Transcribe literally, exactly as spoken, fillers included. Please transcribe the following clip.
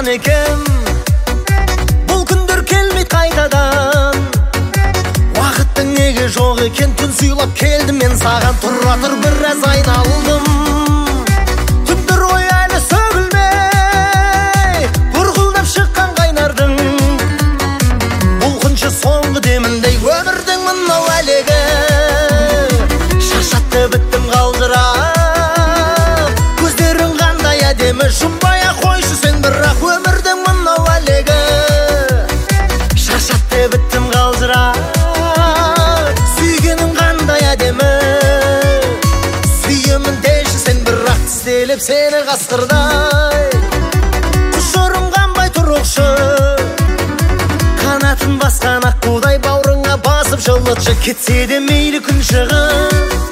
қалған екем, бұл күндер келмейді қайтадан. Уақыттың неге жоқ екен, түн сыйлап келдім мен саған. Тұра тұр біраз айналдым, түндер ой әлі сөгілмей, бұрғылдап шыққан қайнардың. Бұл күнші соңғы деміндей өмірдің мынау әлегі, шаршатты біттім қалжырап. Көздерің қандай әдемі, жұмбай-ақ қойшы сен бірақ өмірдің мынау әлегі, шаршатты біттім қалжырап. Сүйгенім қандай әдемі, сүйемін деші сен бірақ тістелеп сені қасқырдай. Құшырым қанбай тұрықшы, қанатын басқан аққудай бауырыңа басып жылытшы. Кетсе де мейлі күн шығып,